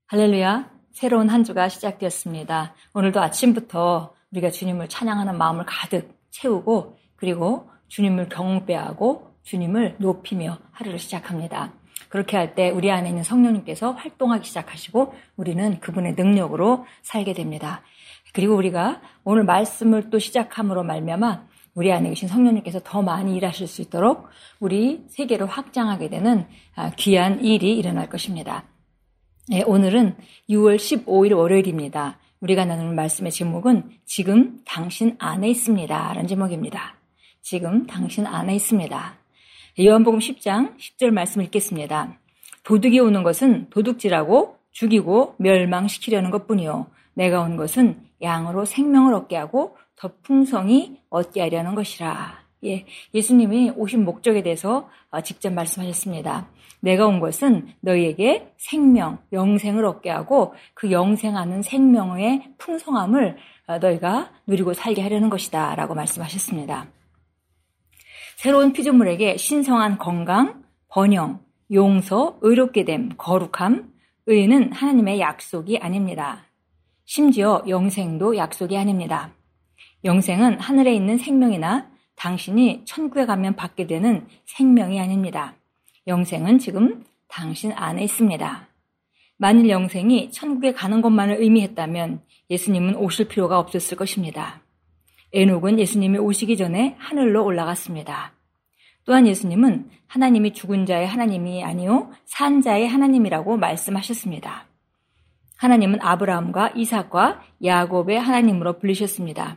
할렐루야, 새로운 한 주가 시작되었습니다. 오늘도 아침부터 우리가 주님을 찬양하는 마음을 가득 채우고 그리고 주님을 경배하고 주님을 높이며 하루를 시작합니다. 그렇게 할 때 우리 안에 있는 성령님께서 활동하기 시작하시고 우리는 그분의 능력으로 살게 됩니다. 그리고 우리가 오늘 말씀을 또 시작함으로 말미암아 우리 안에 계신 성령님께서 더 많이 일하실 수 있도록 우리 세계를 확장하게 되는 귀한 일이 일어날 것입니다. 네, 오늘은 6월 15일 월요일입니다. 우리가 나누는 말씀의 제목은 지금 당신 안에 있습니다 라는 제목입니다. 지금 당신 안에 있습니다. 요한복음 10장 10절 말씀 읽겠습니다. 도둑이 오는 것은 도둑질하고 죽이고 멸망시키려는 것뿐이요 내가 온 것은 양으로 생명을 얻게 하고 더 풍성히 얻게 하려는 것이라. 예수님이 오신 목적에 대해서 직접 말씀하셨습니다. 내가 온 것은 너희에게 생명, 영생을 얻게 하고 그 영생하는 생명의 풍성함을 너희가 누리고 살게 하려는 것이다 라고 말씀하셨습니다. 새로운 피조물에게 신성한 건강, 번영, 용서, 의롭게 됨, 거룩함, 의는 하나님의 약속이 아닙니다. 심지어 영생도 약속이 아닙니다. 영생은 하늘에 있는 생명이나 당신이 천국에 가면 받게 되는 생명이 아닙니다. 영생은 지금 당신 안에 있습니다. 만일 영생이 천국에 가는 것만을 의미했다면 예수님은 오실 필요가 없었을 것입니다. 에녹은 예수님이 오시기 전에 하늘로 올라갔습니다. 또한 예수님은 하나님이 죽은 자의 하나님이 아니요 산 자의 하나님이라고 말씀하셨습니다. 하나님은 아브라함과 이삭과 야곱의 하나님으로 불리셨습니다.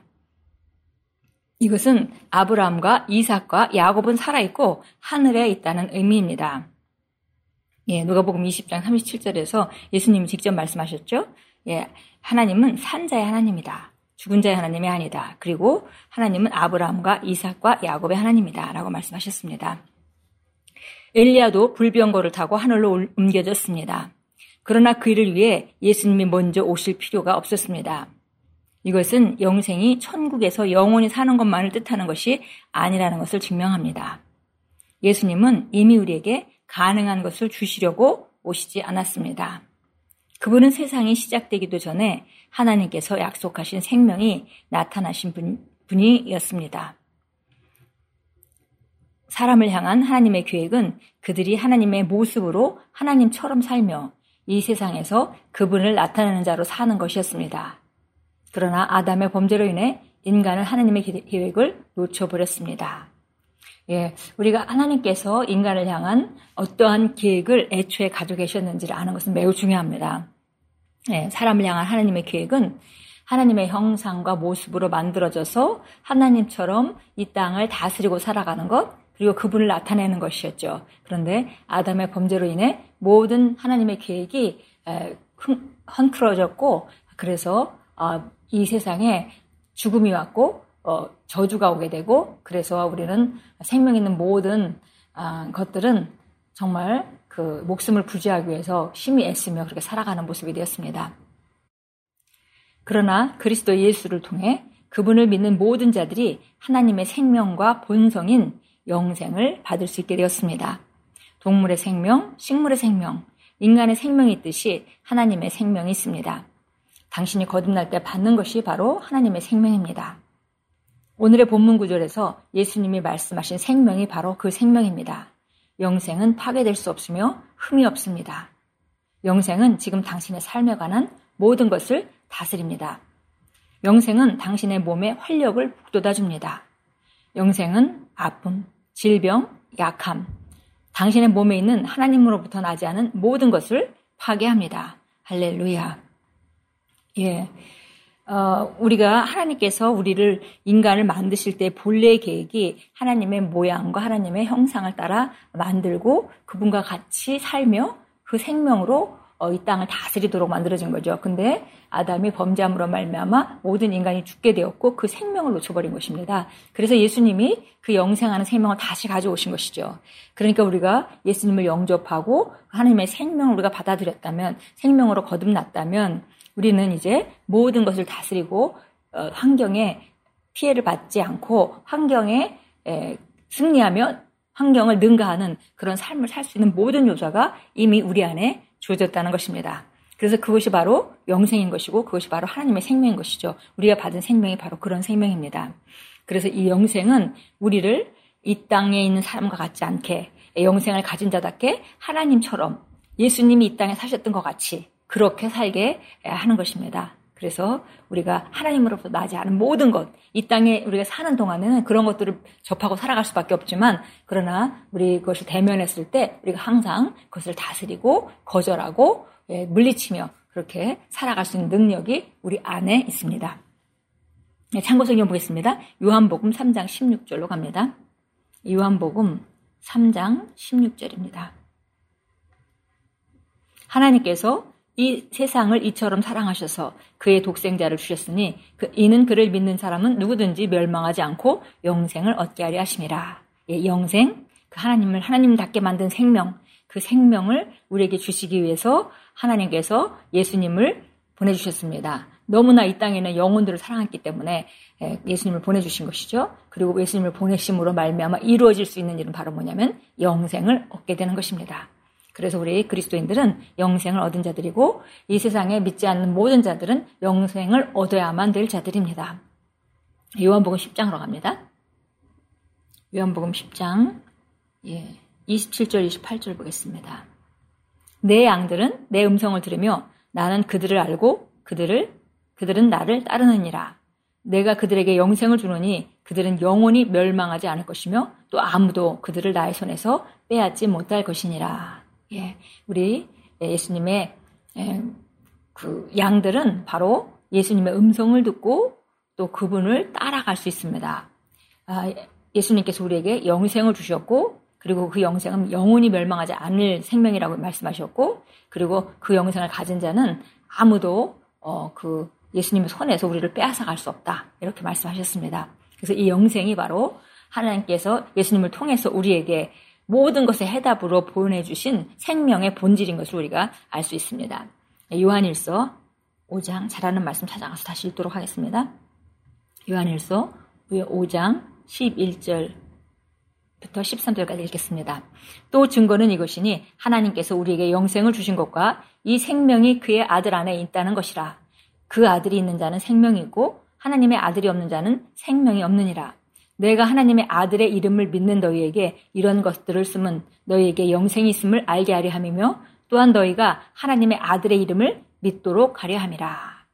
이것은 아브라함과 이삭과 야곱은 살아있고 하늘에 있다는 의미입니다. 누가복음 20장 37절에서 예수님이 직접 말씀하셨죠. 하나님은 산 자의 하나님이다. 죽은 자의 하나님이 아니다. 그리고 하나님은 아브라함과 이삭과 야곱의 하나님이다 라고 말씀하셨습니다. 엘리야도 불병거를 타고 하늘로 옮겨졌습니다. 그러나 그 일을 위해 예수님이 먼저 오실 필요가 없었습니다. 이것은 영생이 천국에서 영원히 사는 것만을 뜻하는 것이 아니라는 것을 증명합니다. 예수님은 이미 우리에게 가능한 것을 주시려고 오시지 않았습니다. 그분은 세상이 시작되기도 전에 하나님께서 약속하신 생명이 나타나신 분이었습니다. 사람을 향한 하나님의 계획은 그들이 하나님의 모습으로 하나님처럼 살며 이 세상에서 그분을 나타내는 자로 사는 것이었습니다. 그러나 아담의 범죄로 인해 인간은 하나님의 계획을 놓쳐버렸습니다. 우리가 하나님께서 인간을 향한 어떠한 계획을 애초에 가지고 계셨는지를 아는 것은 매우 중요합니다. 사람을 향한 하나님의 계획은 하나님의 형상과 모습으로 만들어져서 하나님처럼 이 땅을 다스리고 살아가는 것, 그리고 그분을 나타내는 것이었죠. 그런데 아담의 범죄로 인해 모든 하나님의 계획이 헝클어졌고 그래서 이 세상에 죽음이 왔고 저주가 오게 되고 그래서 우리는 생명 있는 모든 것들은 정말 그 목숨을 부지하기 위해서 힘이 애쓰며 그렇게 살아가는 모습이 되었습니다. 그러나 그리스도 예수를 통해 그분을 믿는 모든 자들이 하나님의 생명과 본성인 영생을 받을 수 있게 되었습니다. 동물의 생명, 식물의 생명, 인간의 생명이 있듯이 하나님의 생명이 있습니다. 당신이 거듭날 때 받는 것이 바로 하나님의 생명입니다. 오늘의 본문 구절에서 예수님이 말씀하신 생명이 바로 그 생명입니다. 영생은 파괴될 수 없으며 흠이 없습니다. 영생은 지금 당신의 삶에 관한 모든 것을 다스립니다. 영생은 당신의 몸에 활력을 북돋아줍니다. 영생은 아픔, 질병, 약함, 당신의 몸에 있는 하나님으로부터 나지 않은 모든 것을 파괴합니다. 할렐루야. 우리가 하나님께서 우리를 인간을 만드실 때 본래의 계획이 하나님의 모양과 하나님의 형상을 따라 만들고 그분과 같이 살며 그 생명으로 이 땅을 다스리도록 만들어진 거죠. 근데 아담이 범죄함으로 말미암아 모든 인간이 죽게 되었고 그 생명을 놓쳐버린 것입니다. 그래서 예수님이 그 영생하는 생명을 다시 가져오신 것이죠. 그러니까 우리가 예수님을 영접하고 하나님의 생명을 우리가 받아들였다면, 생명으로 거듭났다면 우리는 이제 모든 것을 다스리고 환경에 피해를 받지 않고 환경에 승리하며 환경을 능가하는 그런 삶을 살 수 있는 모든 요소가 이미 우리 안에 주어졌다는 것입니다. 그래서 그것이 바로 영생인 것이고 그것이 바로 하나님의 생명인 것이죠. 우리가 받은 생명이 바로 그런 생명입니다. 그래서 이 영생은 우리를 이 땅에 있는 사람과 같지 않게 영생을 가진 자답게 하나님처럼 예수님이 이 땅에 사셨던 것 같이 그렇게 살게 하는 것입니다. 그래서 우리가 하나님으로부터 나지 않은 모든 것, 이 땅에 우리가 사는 동안에는 그런 것들을 접하고 살아갈 수밖에 없지만 그러나 우리 그것을 대면했을 때 우리가 항상 그것을 다스리고 거절하고 물리치며 그렇게 살아갈 수 있는 능력이 우리 안에 있습니다. 참고 성경 보겠습니다. 요한복음 3장 16절로 갑니다. 요한복음 3장 16절입니다. 하나님께서 이 세상을 이처럼 사랑하셔서 그의 독생자를 주셨으니 이는 그를 믿는 사람은 누구든지 멸망하지 않고 영생을 얻게 하려 하심이라. 영생, 그 하나님을 하나님답게 만든 생명, 그 생명을 우리에게 주시기 위해서 하나님께서 예수님을 보내주셨습니다. 너무나 이 땅에는 영혼들을 사랑했기 때문에 예수님을 보내주신 것이죠. 그리고 예수님을 보내심으로 말미암아 이루어질 수 있는 일은 바로 뭐냐면 영생을 얻게 되는 것입니다. 그래서 우리 그리스도인들은 영생을 얻은 자들이고 이 세상에 믿지 않는 모든 자들은 영생을 얻어야만 될 자들입니다. 요한복음 10장으로 갑니다. 요한복음 10장 27절 28절 보겠습니다. 내 양들은 내 음성을 들으며 나는 그들을 알고 그들은 나를 따르느니라. 내가 그들에게 영생을 주노니 그들은 영원히 멸망하지 않을 것이며 또 아무도 그들을 나의 손에서 빼앗지 못할 것이니라. 우리 예수님의 그 양들은 바로 예수님의 음성을 듣고 또 그분을 따라갈 수 있습니다. 예수님께서 우리에게 영생을 주셨고 그리고 그 영생은 영원히 멸망하지 않을 생명이라고 말씀하셨고 그리고 그 영생을 가진 자는 아무도 그 예수님의 손에서 우리를 빼앗아갈 수 없다. 이렇게 말씀하셨습니다. 그래서 이 영생이 바로 하나님께서 예수님을 통해서 우리에게 모든 것의 해답으로 보내주신 생명의 본질인 것을 우리가 알 수 있습니다. 요한일서 5장 잘하는 말씀 찾아가서 다시 읽도록 하겠습니다. 요한일서 5장 11절부터 13절까지 읽겠습니다. 또 증거는 이것이니 하나님께서 우리에게 영생을 주신 것과 이 생명이 그의 아들 안에 있다는 것이라. 그 아들이 있는 자는 생명이 있고 하나님의 아들이 없는 자는 생명이 없느니라. 내가 하나님의 아들의 이름을 믿는 너희에게 이런 것들을 쓰면 너희에게 영생이 있음을 알게 하려 함이며 또한 너희가 하나님의 아들의 이름을 믿도록 하려 함이라.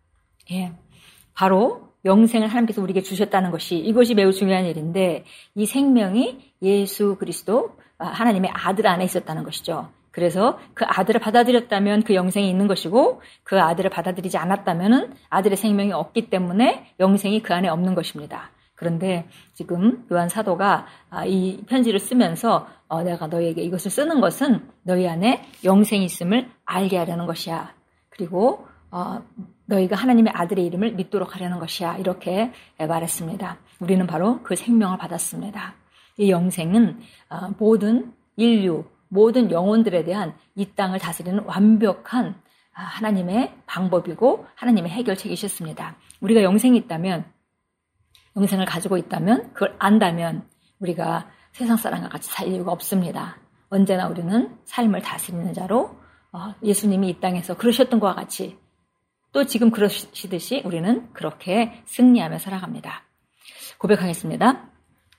바로 영생을 하나님께서 우리에게 주셨다는 것이 이것이 매우 중요한 일인데 이 생명이 예수 그리스도 하나님의 아들 안에 있었다는 것이죠. 그래서 그 아들을 받아들였다면 그 영생이 있는 것이고 그 아들을 받아들이지 않았다면 아들의 생명이 없기 때문에 영생이 그 안에 없는 것입니다. 그런데 지금 요한 사도가 이 편지를 쓰면서 내가 너희에게 이것을 쓰는 것은 너희 안에 영생이 있음을 알게 하려는 것이야. 그리고 너희가 하나님의 아들의 이름을 믿도록 하려는 것이야. 이렇게 말했습니다. 우리는 바로 그 생명을 받았습니다. 이 영생은 모든 인류, 모든 영혼들에 대한 이 땅을 다스리는 완벽한 하나님의 방법이고 하나님의 해결책이셨습니다. 우리가 영생이 있다면 영생을 가지고 있다면 그걸 안다면 우리가 세상 사람과 같이 살 이유가 없습니다. 언제나 우리는 삶을 다스리는 자로 예수님이 이 땅에서 그러셨던 것과 같이 또 지금 그러시듯이 우리는 그렇게 승리하며 살아갑니다. 고백하겠습니다.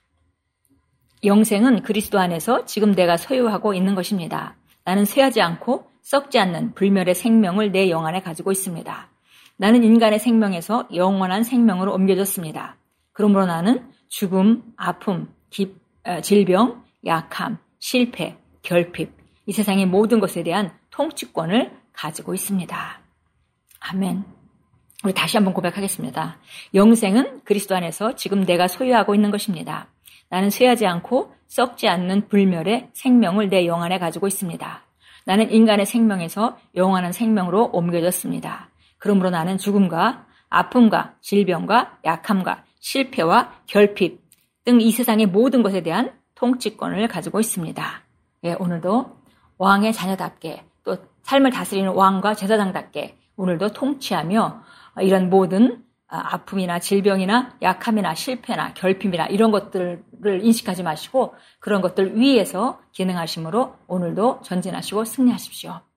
영생은 그리스도 안에서 지금 내가 소유하고 있는 것입니다. 나는 쇠하지 않고 썩지 않는 불멸의 생명을 내 영 안에 가지고 있습니다. 나는 인간의 생명에서 영원한 생명으로 옮겨졌습니다. 그러므로 나는 죽음, 아픔, 질병, 약함, 실패, 결핍, 이 세상의 모든 것에 대한 통치권을 가지고 있습니다. 아멘. 우리 다시 한번 고백하겠습니다. 영생은 그리스도 안에서 지금 내가 소유하고 있는 것입니다. 나는 쇠하지 않고 썩지 않는 불멸의 생명을 내 영 안에 가지고 있습니다. 나는 인간의 생명에서 영원한 생명으로 옮겨졌습니다. 그러므로 나는 죽음과 아픔과 질병과 약함과 실패와 결핍 등 이 세상의 모든 것에 대한 통치권을 가지고 있습니다. 오늘도 왕의 자녀답게 또 삶을 다스리는 왕과 제사장답게 오늘도 통치하며 이런 모든 아픔이나 질병이나 약함이나 실패나 결핍이나 이런 것들을 인식하지 마시고 그런 것들 위에서 기능하심으로 오늘도 전진하시고 승리하십시오.